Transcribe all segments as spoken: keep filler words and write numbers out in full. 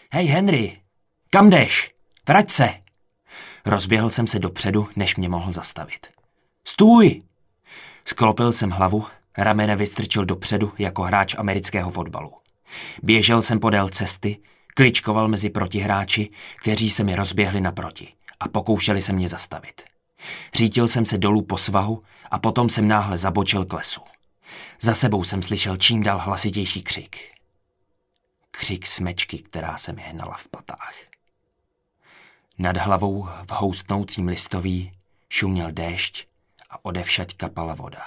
Hej, Henry, kam jdeš? Vrať se! Rozběhl jsem se dopředu, než mě mohl zastavit. Stůj! Sklopil jsem hlavu, ramene vystrčil dopředu jako hráč amerického fotbalu. Běžel jsem podél cesty, kličkoval mezi protihráči, kteří se mi rozběhli naproti a pokoušeli se mě zastavit. Řítil jsem se dolů po svahu a potom jsem náhle zabočil k lesu. Za sebou jsem slyšel čím dál hlasitější křik. Křik smečky, která se mi hnala v patách. Nad hlavou v houstnoucím listoví šuměl déšť a odevšať kapala voda.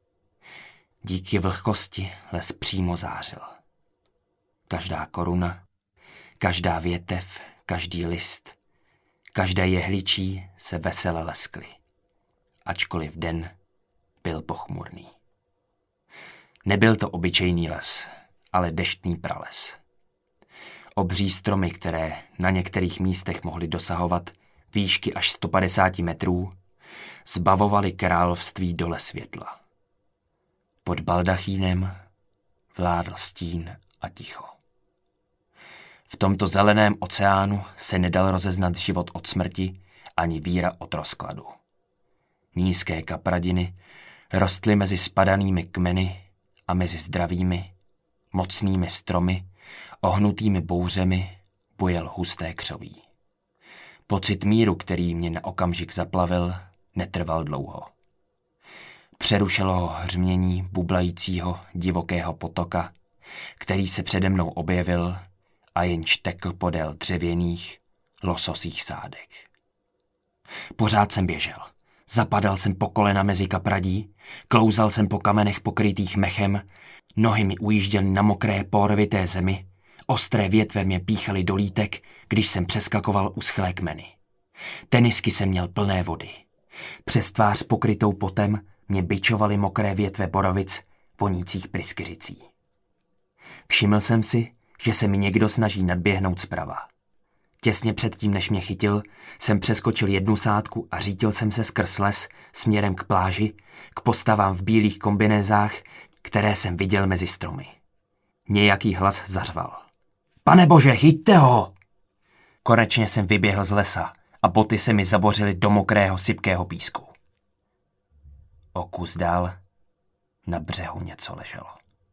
Díky vlhkosti les přímo zářil. Každá koruna, každá větev, každý list, každé jehličí se vesele leskly, ačkoliv den byl pochmurný. Nebyl to obyčejný les, ale deštný prales. Obří stromy, které na některých místech mohly dosahovat výšky až sto padesát metrů, zbavovaly království dole světla. Pod baldachínem vládl stín a ticho. V tomto zeleném oceánu se nedal rozeznat život od smrti ani víra od rozkladu. Nízké kapradiny rostly mezi spadanými kmeny a mezi zdravými, mocnými stromy, ohnutými bouřemi bujel husté křoví. Pocit míru, který mě na okamžik zaplavil, netrval dlouho. Přerušilo ho hřmění bublajícího divokého potoka, který se přede mnou objevil a jenž tekl podél dřevěných, lososích sádek. Pořád jsem běžel. Zapadal jsem po kolena mezi kapradí, klouzal jsem po kamenech pokrytých mechem, nohy mi ujížděly na mokré pórvité zemi, ostré větve mě píchaly do lítek, když jsem přeskakoval uschlé kmeny. Tenisky jsem měl plné vody. Přes tvář pokrytou potem mě bičovaly mokré větve borovic, vonících pryskyřicí. Všiml jsem si, že se mi někdo snaží nadběhnout zprava. Těsně předtím, než mě chytil, jsem přeskočil jednu sádku a řítil jsem se skrz les směrem k pláži, k postavám v bílých kombinézách, které jsem viděl mezi stromy. Nějaký hlas zařval. Pane bože, chyťte ho! Konečně jsem vyběhl z lesa a boty se mi zabořily do mokrého sypkého písku. O kus dál na břehu něco leželo.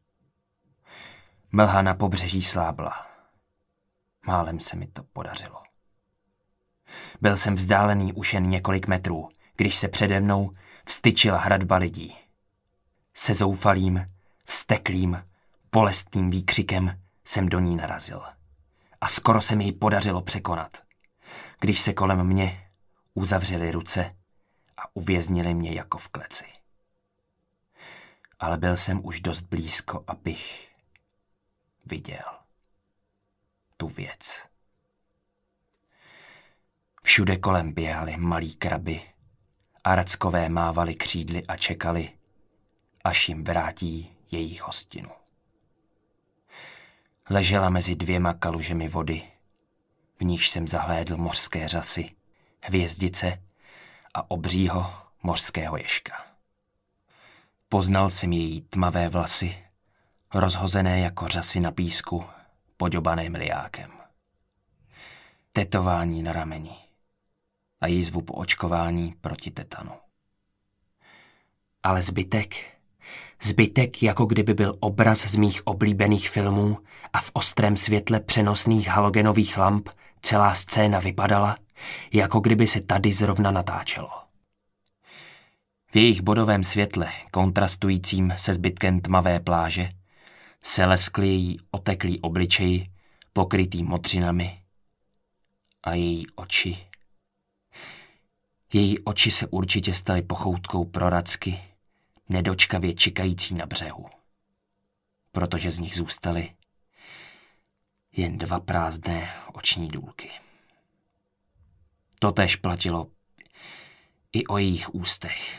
Mlha na pobřeží slábla. Málem se mi to podařilo. Byl jsem vzdálený už jen několik metrů, když se přede mnou vstyčila hradba lidí. Se zoufalým, vzteklým, bolestným výkřikem jsem do ní narazil. A skoro se mi ji podařilo překonat, když se kolem mě uzavřely ruce a uvěznili mě jako v kleci. Ale byl jsem už dost blízko, abych viděl tu věc. Všude kolem běhali malí kraby a rackové mávali křídly a čekali, až jim vrátí jejich hostinu. Ležela mezi dvěma kalužemi vody, v níž jsem zahlédl mořské řasy, hvězdice a obřího mořského ježka. Poznal jsem její tmavé vlasy, rozhozené jako řasy na písku, poďobané mliákem. Tetování na rameni a jízvu po očkování proti tetanu. Ale zbytek, zbytek jako kdyby byl obraz z mých oblíbených filmů a v ostrém světle přenosných halogenových lamp celá scéna vypadala, jako kdyby se tady zrovna natáčelo. V jejich bodovém světle, kontrastujícím se zbytkem tmavé pláže, se leskl její oteklý obličej, pokrytý modřinami, a její oči. Její oči se určitě staly pochoutkou pro racky, nedočkavě čekající na břehu, protože z nich zůstaly jen dva prázdné oční důlky. Totéž platilo i o jejich ústech.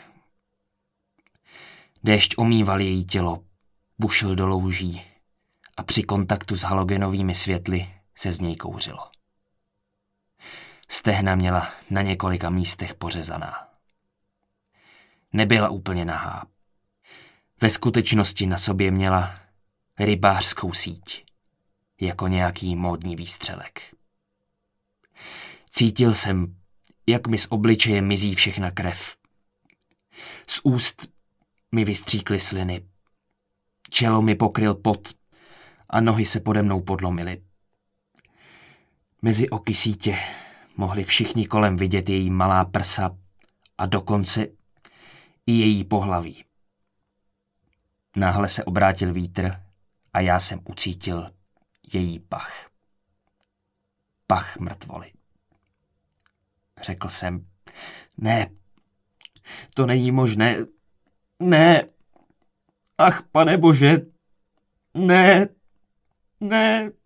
Déšť omýval její tělo, bušil do louží a při kontaktu s halogenovými světly se z něj kouřilo. Stehna měla na několika místech pořezaná. Nebyla úplně nahá. Ve skutečnosti na sobě měla rybářskou síť. jako nějaký módní výstřelek. Cítil jsem, jak mi z obličeje mizí všechna krev. Z úst mi vystříkly sliny. Čelo mi pokryl pot a nohy se pode mnou podlomily. Mezi oky sítě mohli všichni kolem vidět její malá prsa a dokonce i její pohlaví. Náhle se obrátil vítr a já jsem ucítil její pach. Pach mrtvoly. Řekl jsem, ne, to není možné, ne, ach, pane bože, ne, ne.